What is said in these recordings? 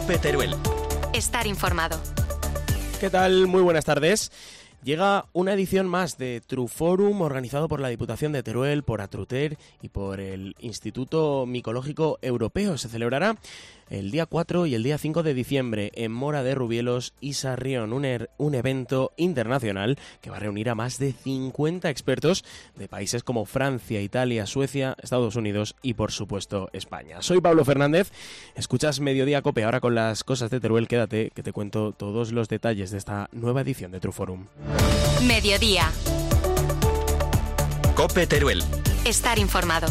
COPE Teruel. Estar informado. ¿Qué tal? Muy buenas tardes. Llega una edición más de Truforum, organizado por la Diputación de Teruel, por Atruter y por el Instituto Micológico Europeo. Se celebrará el día 4 y el día 5 de diciembre en Mora de Rubielos y Sarrión, un evento internacional que va a reunir a más de 50 expertos de países como Francia, Italia, Suecia, Estados Unidos y, por supuesto, España. Soy Pablo Fernández, escuchas Mediodía Cope. Ahora con las cosas de Teruel, quédate que te cuento todos los detalles de esta nueva edición de Truforum. Mediodía. COPE Teruel. Estar informado.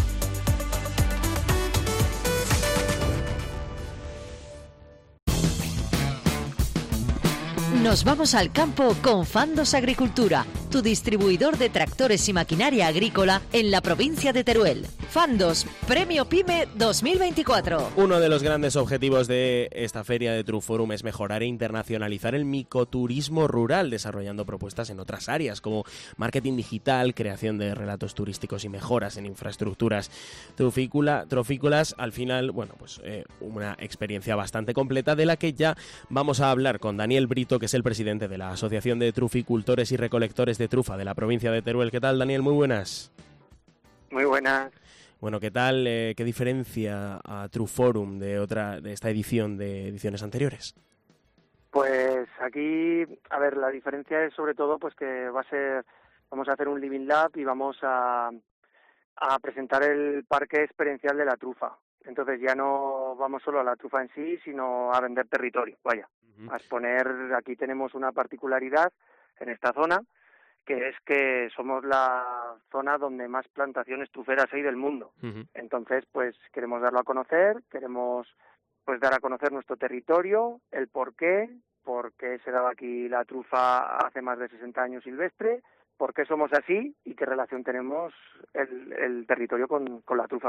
Nos vamos al campo con Fandos Agricultura, tu distribuidor de tractores y maquinaria agrícola en la provincia de Teruel. Fandos, Premio PYME 2024. Uno de los grandes objetivos de esta feria de Truforum es mejorar e internacionalizar el micoturismo rural, desarrollando propuestas en otras áreas como marketing digital, creación de relatos turísticos y mejoras en infraestructuras trofícolas. Al final, una experiencia bastante completa de la que ya vamos a hablar con Daniel Brito, que es el presidente de la Asociación de Truficultores y Recolectores de Trufa de la provincia de Teruel. ¿Qué tal, Daniel? Muy buenas. Muy buenas. Bueno, ¿qué tal? ¿Qué diferencia a Truforum de esta edición de ediciones anteriores? Pues aquí, la diferencia es sobre todo pues que vamos a hacer un Living Lab y vamos a presentar el parque experiencial de la trufa. Entonces ya no vamos solo a la trufa en sí, sino a vender territorio, a exponer. Aquí tenemos una particularidad en esta zona, que es que somos la zona donde más plantaciones truferas hay del mundo. Entonces, pues queremos darlo a conocer, queremos pues dar a conocer nuestro territorio, el por qué se daba aquí la trufa hace más de 60 años silvestre, por qué somos así y qué relación tenemos el territorio con la trufa,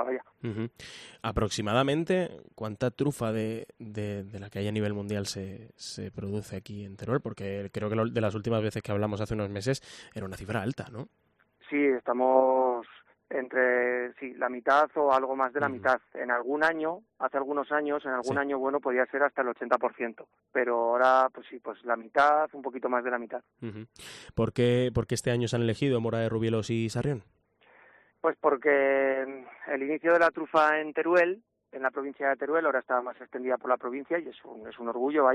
Aproximadamente, ¿cuánta trufa de la que hay a nivel mundial se produce aquí en Teruel? Porque creo que de las últimas veces que hablamos hace unos meses era una cifra alta, ¿no? Sí, estamos entre la mitad o algo más de la mitad. En algún año, hace algunos años, año podía ser hasta el 80%, pero ahora pues la mitad, un poquito más de la mitad. ¿Por qué este año se han elegido Mora de Rubielos y Sarrión? Pues porque el inicio de la trufa en Teruel, en la provincia de Teruel, ahora está más extendida por la provincia y es un orgullo,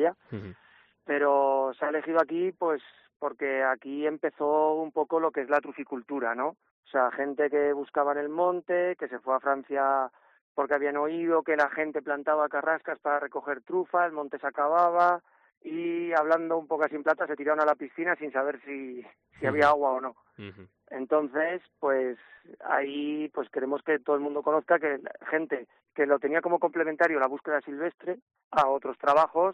pero se ha elegido aquí pues porque aquí empezó un poco lo que es la truficultura, ¿no? O sea, gente que buscaba en el monte, que se fue a Francia porque habían oído que la gente plantaba carrascas para recoger trufa, el monte se acababa y, hablando un poco así en plata, se tiraron a la piscina sin saber si había agua o no. Entonces, pues ahí pues queremos que todo el mundo conozca que gente que lo tenía como complementario la búsqueda silvestre a otros trabajos,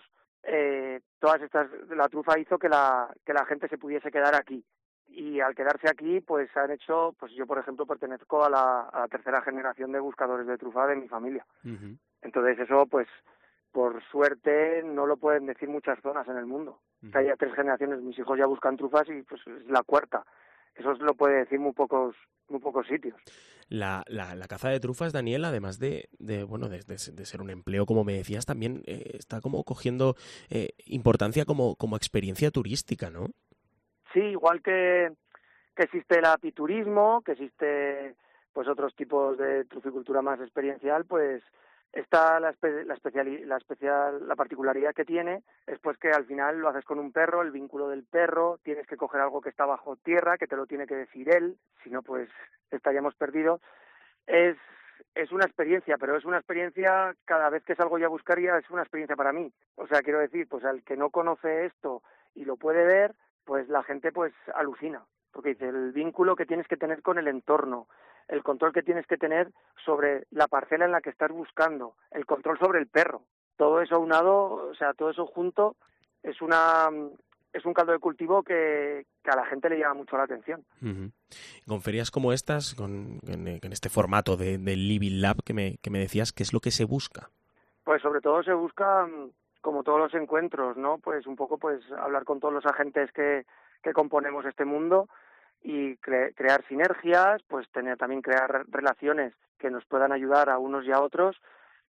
la trufa hizo que la gente se pudiese quedar aquí. Y al quedarse aquí, pues han hecho, pues yo por ejemplo pertenezco a la tercera generación de buscadores de trufa de mi familia. Entonces eso, pues por suerte no lo pueden decir muchas zonas en el mundo. Que haya 3 generaciones, mis hijos ya buscan trufas y pues es la cuarta. Eso lo puede decir muy pocos sitios. La caza de trufas, Daniel, además de ser un empleo, como me decías, también está como cogiendo importancia como experiencia turística, ¿no? Sí, igual que existe el apiturismo, que existe pues otros tipos de truficultura más experiencial, pues esta la particularidad que tiene es pues que al final lo haces con un perro, el vínculo del perro, tienes que coger algo que está bajo tierra, que te lo tiene que decir él, si no pues estaríamos perdidos. Es una experiencia, pero es una experiencia, cada vez que salgo ya a buscar ya es una experiencia para mí. O sea, quiero decir, pues al que no conoce esto y lo puede ver, pues la gente pues alucina, porque dice el vínculo que tienes que tener con el entorno, el control que tienes que tener sobre la parcela en la que estás buscando, el control sobre el perro, todo eso aunado, o sea, todo eso junto es un caldo de cultivo que a la gente le llama mucho la atención. Con ferias como estas, con este formato del Living Lab que me decías, ¿qué es lo que se busca? Pues sobre todo se busca, como todos los encuentros, ¿no? Pues un poco pues hablar con todos los agentes que componemos este mundo y crear sinergias, pues crear relaciones que nos puedan ayudar a unos y a otros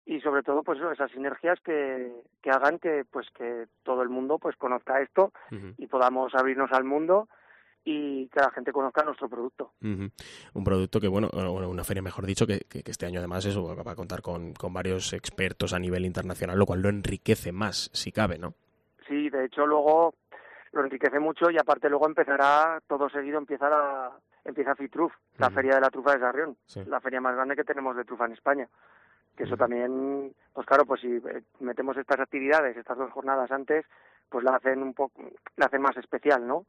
y sobre todo pues esas sinergias que hagan que todo el mundo pues conozca esto y podamos abrirnos al mundo y que la gente conozca nuestro producto. Un producto que, bueno, una feria, mejor dicho, que este año además eso va a contar con varios expertos a nivel internacional, lo cual lo enriquece más, si cabe, ¿no? Sí, de hecho luego lo enriquece mucho y aparte luego empieza FITRUF, la Feria de la Trufa de Sarrión, la feria más grande que tenemos de trufa en España. Que eso también, pues claro, pues si metemos estas actividades, estas 2 jornadas antes, pues la hacen más especial, ¿no?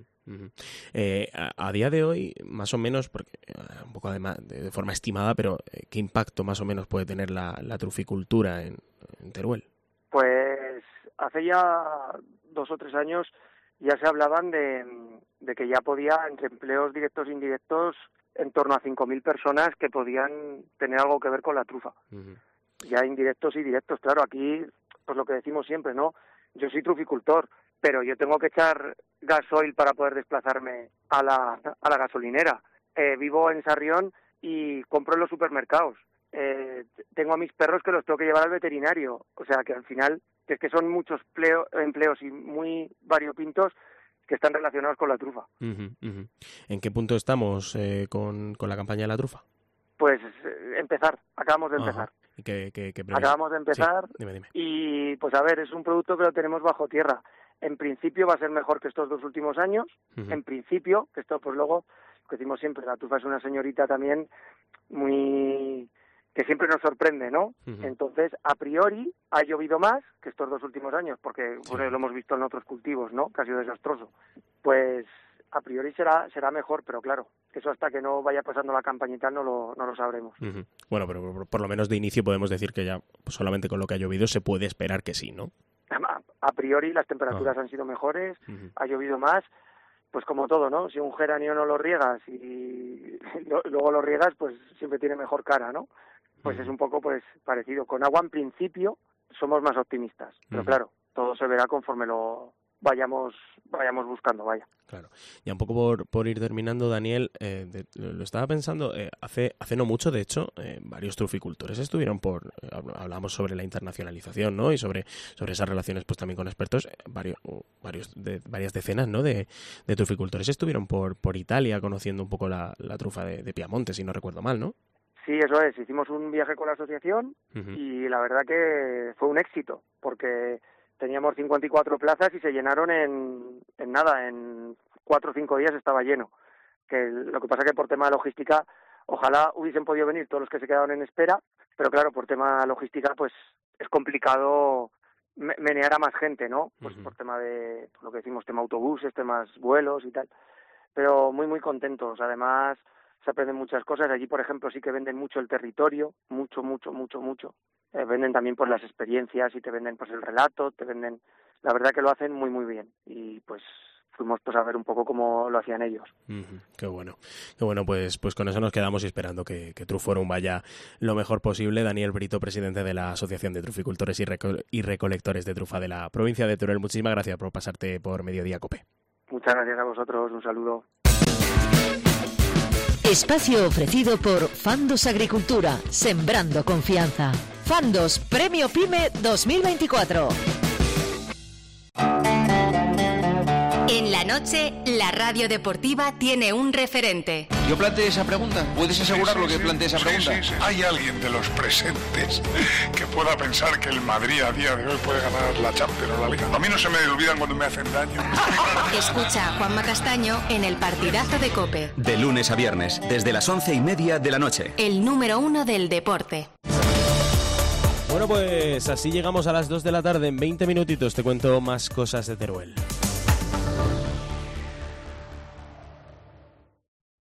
A día de hoy, más o menos, porque un poco además de forma estimada, pero ¿qué impacto más o menos puede tener la truficultura en Teruel? Pues hace ya 2 o 3 años ya se hablaban de que ya podía, entre empleos directos e indirectos, en torno a 5.000 personas que podían tener algo que ver con la trufa. Ya indirectos y directos, claro, aquí, pues lo que decimos siempre, ¿no? Yo soy truficultor, pero yo tengo que echar gasoil para poder desplazarme a la gasolinera. Vivo en Sarrión y compro en los supermercados. Tengo a mis perros que los tengo que llevar al veterinario. O sea, que al final, que es que son muchos empleos y muy variopintos que están relacionados con la trufa. ¿En qué punto estamos con la campaña de la trufa? Pues acabamos de empezar. ¿Y qué acabamos de empezar, sí. Dime. Y pues a ver, es un producto que lo tenemos bajo tierra. En principio va a ser mejor que estos 2 últimos años, en principio, que esto pues luego, lo que decimos siempre, la trufa es una señorita también que siempre nos sorprende, ¿no? Entonces, a priori, ha llovido más que estos 2 últimos años, porque bueno, lo hemos visto en otros cultivos, ¿no? Que ha sido desastroso. Pues a priori será mejor, pero claro, eso hasta que no vaya pasando la campañita no lo sabremos. Bueno, pero por lo menos de inicio podemos decir que ya solamente con lo que ha llovido se puede esperar que sí, ¿no? A priori las temperaturas han sido mejores, ha llovido más, pues como todo, ¿no? Si un geranio no lo riegas y luego lo riegas, pues siempre tiene mejor cara, ¿no? Pues es un poco pues parecido. Con agua en principio somos más optimistas, pero claro, todo se verá conforme lo vayamos buscando, vaya. Claro. Ya un poco por ir terminando, Daniel, lo estaba pensando, hace no mucho, de hecho, varios truficultores estuvieron hablamos sobre la internacionalización, ¿no? Y sobre esas relaciones pues también con expertos, varias decenas, ¿no? de truficultores estuvieron por Italia conociendo un poco la trufa de Piamonte, si no recuerdo mal, ¿no? Sí, eso es. Hicimos un viaje con la asociación y la verdad que fue un éxito, porque teníamos 54 plazas y se llenaron en 4 o 5 días estaba lleno. Que lo que pasa que por tema de logística, ojalá hubiesen podido venir todos los que se quedaron en espera, pero claro, por tema de logística, pues es complicado menear a más gente, ¿no? Pues por tema de, por lo que decimos, tema autobuses, temas vuelos y tal. Pero muy, muy contentos. Además, se aprenden muchas cosas. Allí, por ejemplo, sí que venden mucho el territorio, mucho. Venden también pues las experiencias y te venden pues el relato, te venden, la verdad que lo hacen muy muy bien y pues fuimos pues a ver un poco cómo lo hacían ellos. Qué bueno, pues con eso nos quedamos esperando que Truforum vaya lo mejor posible. Daniel Brito, presidente de la Asociación de Truficultores y Recolectores de Trufa de la provincia de Teruel, muchísimas gracias por pasarte por Mediodía Cope. Muchas gracias a vosotros, un saludo. Espacio ofrecido por Fandos Agricultura, sembrando confianza. Fandos Premio PYME 2024. En la noche, la radio deportiva tiene un referente. ¿Yo planteé esa pregunta? ¿Puedes asegurarlo que planteé esa pregunta? Sí. ¿Hay alguien de los presentes que pueda pensar que el Madrid a día de hoy puede ganar la Champions o la Liga? A mí no se me olvidan cuando me hacen daño. Escucha a Juanma Castaño en el Partidazo de COPE. De lunes a viernes, desde las 11:30 de la noche. El número 1 del deporte. Bueno, pues así llegamos a las 2 de la tarde. En 20 minutitos te cuento más cosas de Teruel.